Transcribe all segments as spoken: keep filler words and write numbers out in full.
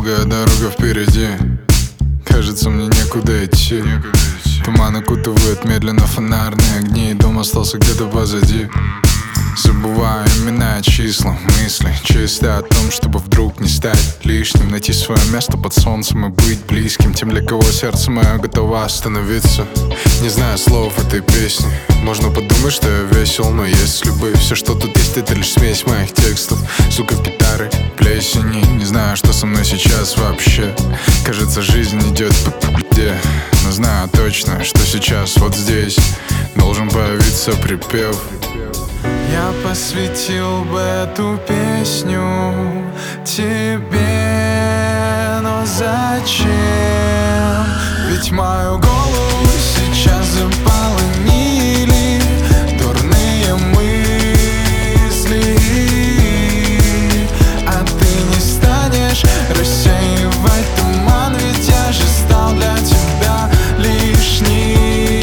долгая дорога впереди. Кажется, мне некуда идти. Туман окутывает медленно фонарные огни, и дом остался где-то позади. Забываю имена, числа, мысли, чисто о том, чтобы вдруг не стать лишним. Найти свое место под солнцем и быть близким тем, для кого сердце мое готово остановиться. Не знаю слов этой песни, можно подумать, что я весел, но если бы все, что тут есть, это лишь смесь моих текстов, звуков гитары, плесени. Не знаю, что со мной сейчас вообще. Кажется, жизнь идет где, но знаю точно, что сейчас вот здесь должен появиться припев. Я посвятил бы эту песню тебе, но зачем? Ведь мою голову сейчас заполонили дурные мысли, а ты не станешь рассеивать туман, ведь я же стал для тебя лишним.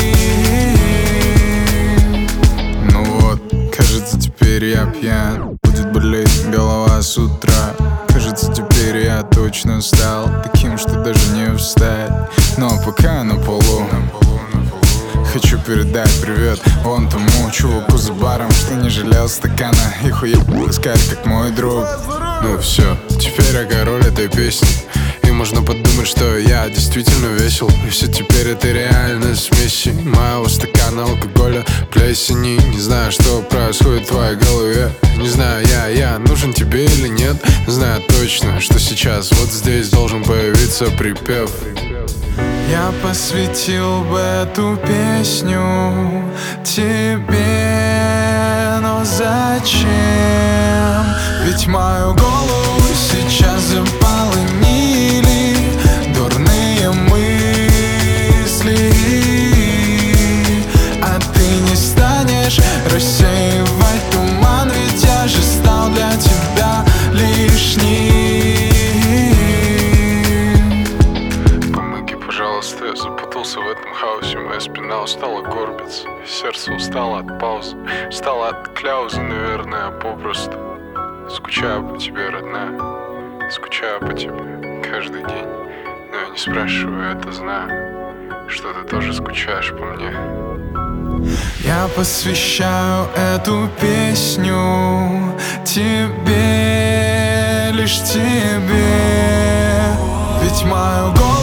Теперь я пьян, будет болеть голова с утра. Кажется, теперь я точно стал таким, что даже не встать. Но пока на полу хочу передать привет вон тому чуваку за баром, что не жалел стакана и хуебал искать, как мой друг. Ну все, теперь я король этой песни, и можно подумать, что я действительно весел. И все теперь это реально смеси моего стакана алкоголя, плесени. Не знаю, что происходит в твоей голове. Не знаю, я, я нужен тебе или нет. Знаю точно, что сейчас вот здесь должен появиться припев. Я посвятил бы эту песню тебе, но зачем? Ведь мою голову сейчас заполонили дурные мысли, а ты не станешь рассеивать туман, ведь я же стал для тебя лишним. Пожалуйста, я запутался в этом хаосе. Моя спина устала горбиться, сердце устало от пауз, устало от кляузы, наверное, попросту. Скучаю по тебе, родная, скучаю по тебе каждый день. Но я не спрашиваю, это знаю, что ты тоже скучаешь по мне. Я посвящаю эту песню тебе, лишь тебе, ведь мою голову